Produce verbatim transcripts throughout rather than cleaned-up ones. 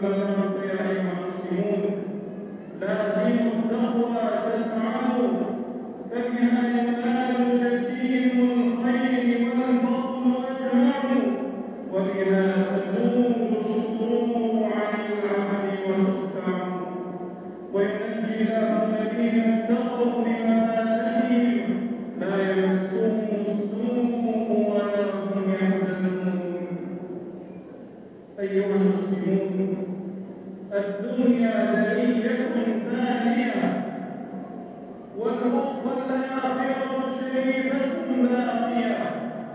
بعد فيا أيها المسلمون لازموا التقوى تسعدوا فبها ينال جسيم الخير والفضل أجمع وبها تزول الشرور عن العبد وتدفع وينجي الله الذين اتقوا بمفازتهم لا يمسهم السوء ولا هم يحزنون. أيها المسلمون الدنيا دنية فانية والآخرة شريفة باقية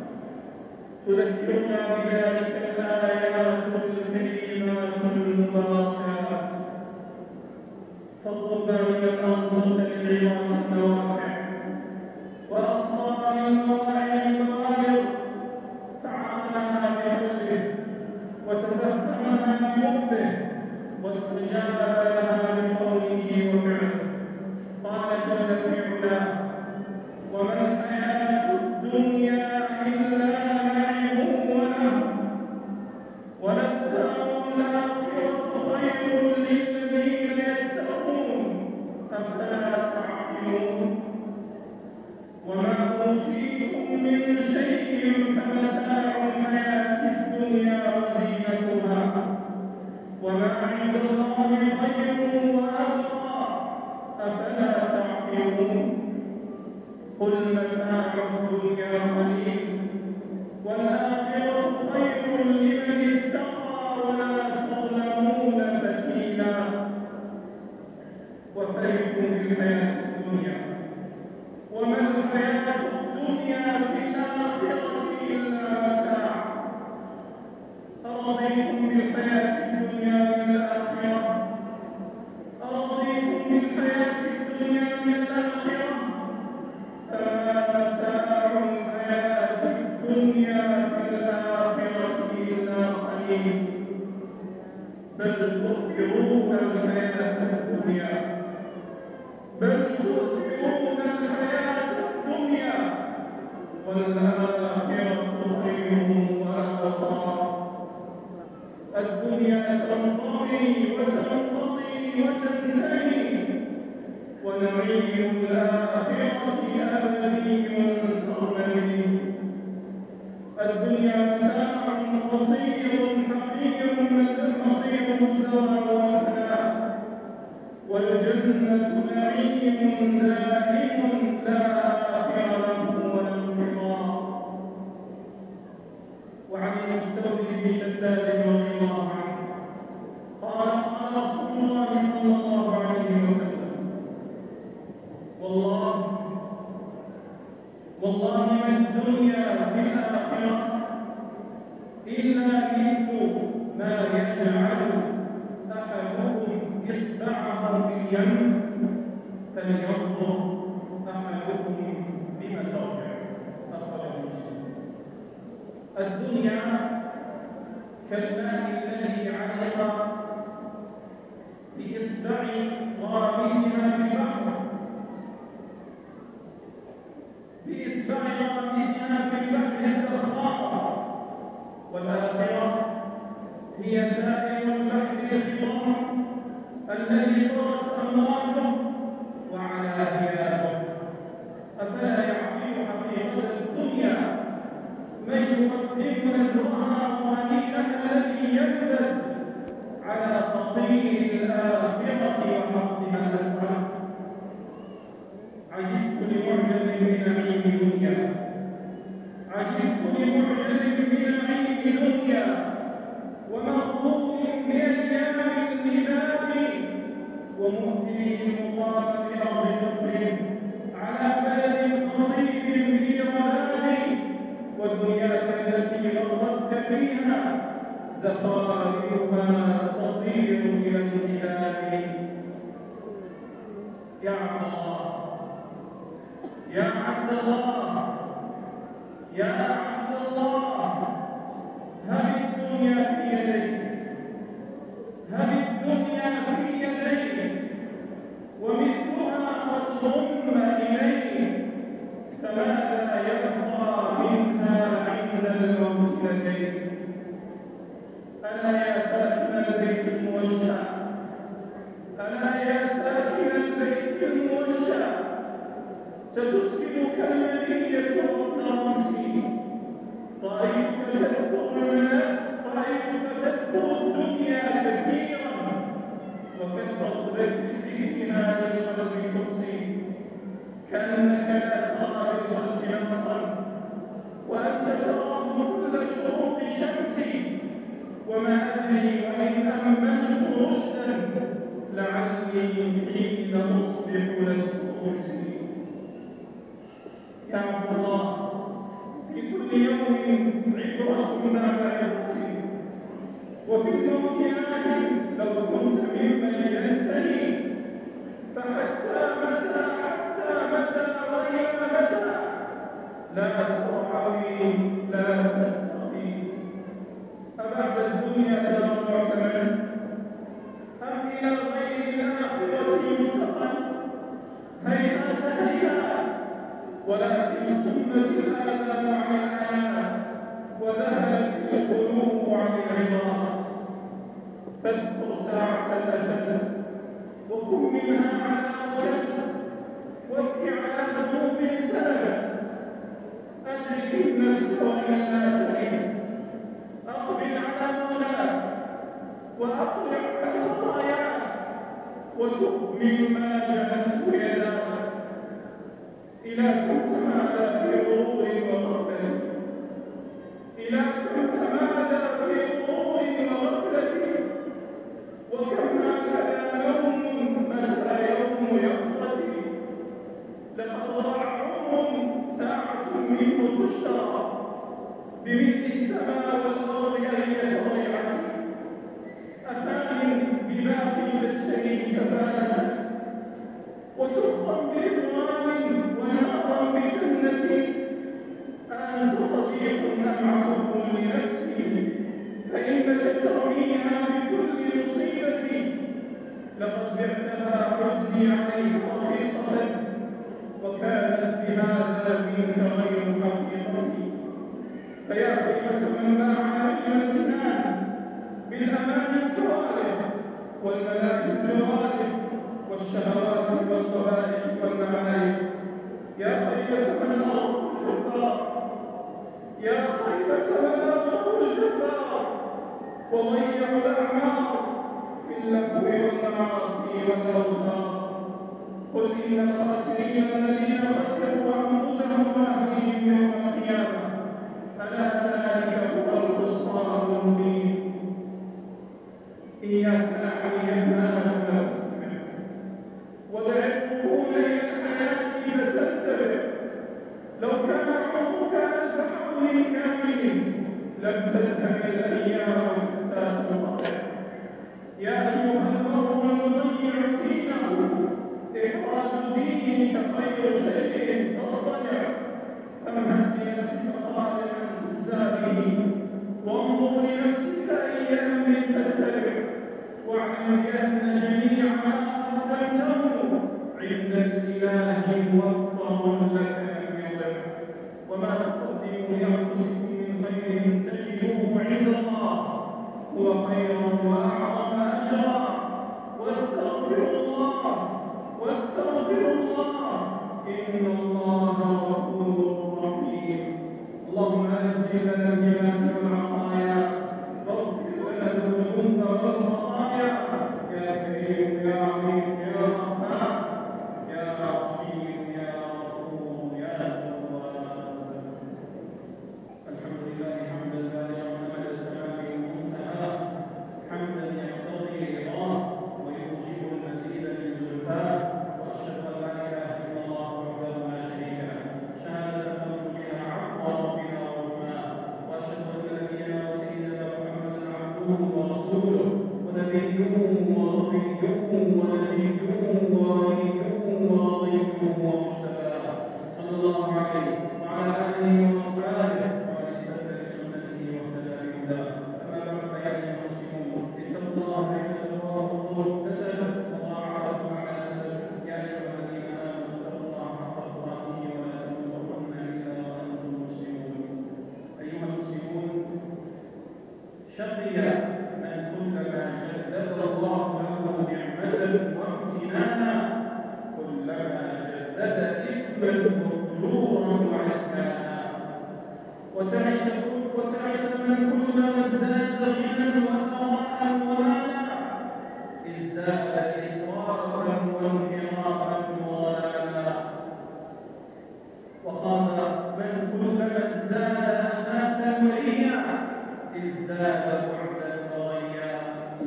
تذكرنا بذلك الآيات الكريمات المباركات فاطلبنا من الأنصت للعظات النوافع وأصحاب المواعظ البوالغ تعاملها بقلبه وتفهمها بحبه واستجاب لها بقوله وفعله. قال جل في علاه وما الحياة الدنيا إلا لعب وله وللدار الآخرة خير للذين يتقون أفلا تعقلون. وما أوتيتم من شيء فمتاع الحياة الدنيا وزينتها وما عند الله خير وأبقى أفلا تعقلون. قل متاع الدنيا قليل والآخرة خير لمن اتقى ولا تظلمون فتيلا. وفرحوا بالحياة الدنيا وما الحياة الدنيا في الآخرة إلا متاع. أرضيتم بالحياة الدنيا من الآخرة أرضيتم بالحياة الدنيا من الآخرة فما متاع الحياة الدنيا في الآخرة إلا قليل بل تؤثرون الحياة الدنيا بل تؤثرون الحياة الدنيا والآخرة خير وأبقى. الدنيا تنطوي وتنقضي وتنتهي ونعيم الآخرة أبدي سرمدي. الدنيا متاع قصير حقير مصير الزوال والفناء والجنة نعيم دائم لا آخر له ولا انقضاء. وعن المستورد بن شداد رضي الله عنه قال قال رسول الله صلى الله عليه وسلم والله والله ما الدنيا في الآخرة إلا مثل ما يجعل أحدكم إصبعه في اليم فلينظر أحدكم بما ترجع. أخرجه مسلم. الدنيا كالماء الذي علق بإصبع غامسها في البحر بإصبع غامسها في البحر الزخار. والآخرة هي سائر البحر الخضر الذي طرت أمواجه وعلانياته. أفلا يعقل حقيقة الدنيا من يقدم نزرها وهنيئا الذي يبذل على تطهير الآخرة وحقها الأسعد. عجبت لمعجب بنعيم دنيا عجبت لمعجب بنعيم دنيا ومغرور بأيام النداء ومؤثر المقام بأرض كفر على بلد خصيب في ضلال. ودنياك التي غرتك فيها زخارفها تصير إلى الجبال. يا عبد الله يا عبد الله يا عبد الله هل الدنيا في يديك هل الدنيا في يديك ومثلها قد ضم إليك فماذا يبقى منها عند الموت لديك؟ ألا يا ساكن ساكن البيت الموشى، ألا يا ساكن البيت الموشى، ستسكنك المنية وطن رمسي. رأيتك تذكر المنى رأيتك تذكر الدنيا كثيرا، وكثرة ذكرها للقلب قدسي، كأنك لا ترى للقلب نقصا، وأنت تراه كل شروق شمسي. وما أدري وإن أمنت رشدا لعلي حين أصبح لست أمسي. يا عبد الله، في كل يوم عبرة بعبرة، وفي الموت آية لو كنت ممن ينتهي. فحتى متى حتى متى وإلى متى لا ترعوي لا تتقي؟ أبعد الدنيا دار معتمد أم إلى غير الآخرة منتقل؟ هيهات هيهات، ولكن سنت الآلام عن الآيات، وذهلت القلوب عن العظات. فاذكر ساعة الأجل وكن منها على وجل، وابك على ذنوب سلبت، أدرك النفس وإلا تئن، أقبل على مولاك وأقلع عن خطاياك، وتب مما جهلته يداك. إلى كنت ماذا في غرور وغفلة، إلى كنت ماذا في غرور وغفلة، وكم هكذا نوم متى يوم يقظتي. لقد ضاع عمر ساعة منه تشترى بمثل السماء والأرض أية ضيعة. أثان بباقي تشتري سفالة، وسخطا برضوان ونارا بجنة. أنت صديق أم عدو لنفسي، فإنك ترميها بكل مصيبة. لقد بعتها حزني عليك رخيصة، وكانت بهذا منك غير حقيقتي. فيا خيبة من باع علم الجنان بالأمان الكوارث والملاك الجوارح والشهوات والقبائح والمعارف. يا خيبة من أرض الجبار، يا خيبة من أرض الجبار، وضيعوا الأعمار في اللهو والمعاصي والأوزار. قل إن الخاسرين الذين خسروا أنفسهم وأهليهم يوم القيامة، ألا ذلك هو الخسران المبين. إياك نعبد إياك نستعين، ودع الركون إلى الحياة فتنتبه. لو كان عمرك ألف حول كامل لم تذهب الأيام حتى تنقطع. يا أيها المرء المضيع دينه، إحراز دينك خير شيء تصطنع. فامهد لنفسك صالحا تجزى به، وانظر لنفسك أي أمر تتبع، واعلم بأن جميع ما قدمته عند الإله موفر لك لم يضع. وما تقدموا لأنفسكم من خير تجدوه عند الله هو خيرا وأعظم أجرا. واستغفروا الله واستغفروا الله إن الله غفور رحيم. اللهم أنزل لنا الهبات والعطايا، واغفر لنا الذنوب والخطايا. يا كريم يا عظيم يا رحمن يا رحيم يا غفور يا تواب. الحمد لله حمدا بالغا أمد التمام المنتهى، حمدا يقتضي رضاه ويوجب المزيد من زلفاه. وأشهد أن لا إله إلا الله وحده لا شريك له، شهادة نرجو بها عفو ربنا ورحماه. وأشهد أن نبينا وتعس وتعس من كلما ازداد غنى وثراء ومالا ازداد إسرافا وانحرافا وضلالا، وقال من كلما ازداد أناتا وريا ازداد بعدا وغيا.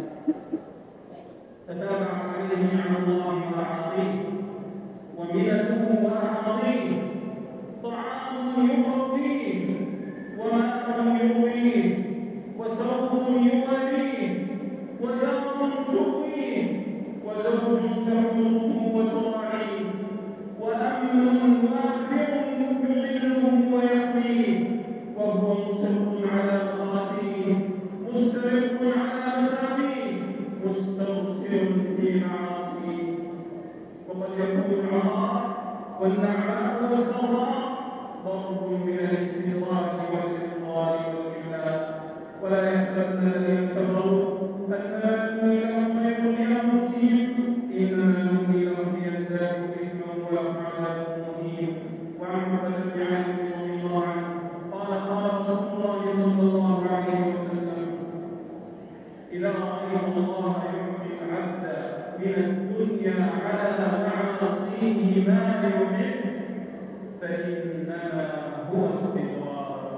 تتابع عليه نعم الله وأعاطيه ومنته وأعاطيه، طعام يغطيه وماء يرويه وثوب يواليه ودار تؤويه وزوج تحمله وتراعيه وأمن وافر يظله ويحميه، وهو مصر على طاعته مسترق على مساميه مستبصر في معاصيه. وقد يكون العراء والنعماء والسراء ضرب من الاستدراج والإضلال والإملاء، ولا يحسبن الذين كفروا أنما نملي لهم خير لأنفسهم إنما نملي لهم ليزدادوا إثما ولهم عذاب مهين. وعن عقبة بن عامر رضي الله عنه قال قال رسول الله صلى الله عليه وسلم إذا رأيت الله يعطي العبد من الدنيا على معاصيه ما يحب فإنما هو استدراج.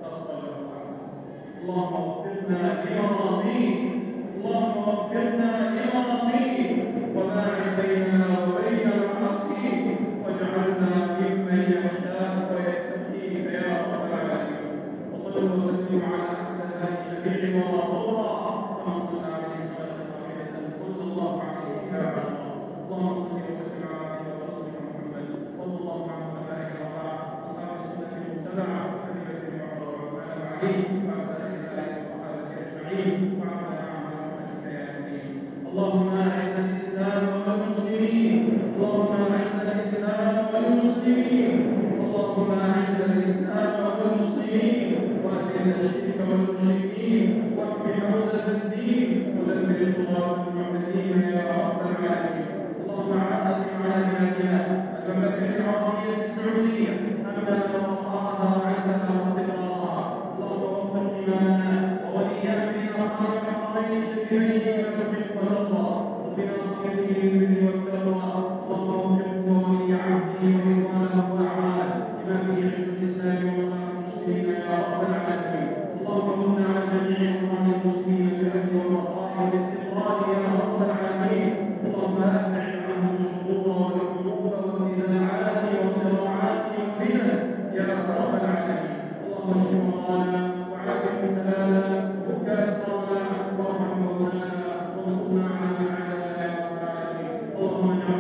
اللهم وفقنا لمراضيك، اللهم وفقنا لمراضيك وباعد بيننا وبين معاصيك واجعلنا ممن يخشاك ويتقيك يا رب العالمين. وصلوا وسلموا على أحمد شفيع وغفورا كما صلى عليه صلاة واحدة صلى الله عليه يا رسول الله. اللهم صل وسلم على عبدك ورسولك محمد صلى الله عليه وسلم أصحاب السنة المتبعة التي يعرض على عليه وعلى سائر الآله والصحابة أجمعين وعلى أعمال الكافرين. اللهم أعز الإسلام والمسلمين، اللهم أعز الإسلام والمسلمين، اللهم أعز الإسلام والمسلمين وأذل الشرك والمشركين واحمي حوزة الدين ودمر الطغاة المعتدين يا رب العالمين. اللهم أعز على بلادنا المملكة العربية السعودية أمنا ووقارها وعزها واستقرارها. اللهم وفق إمامنا وولي أمرنا خالق الحرمين الشريفين لما تحب وترضى وبناصيته للبر والتقوى. اللهم وفقه وولي عهده وإخوانه وأعماله لما فيه عز الإسلام وصلاح المسلمين يا رب العالمين. اللهم كن على جميع أوطان المسلمين بالأمن والرخاء والاستقرار يا رب العالمين. اللهم أبعد عنهم الشرور والحروب والنزاعات والصراعات والفتن يا رب العالمين. اللهم اشف مرضانا وعاف مبتلانا وفك أسرانا وارحم موتانا وانصرنا على من عادانا يا رب العالمين. اللهم اجعل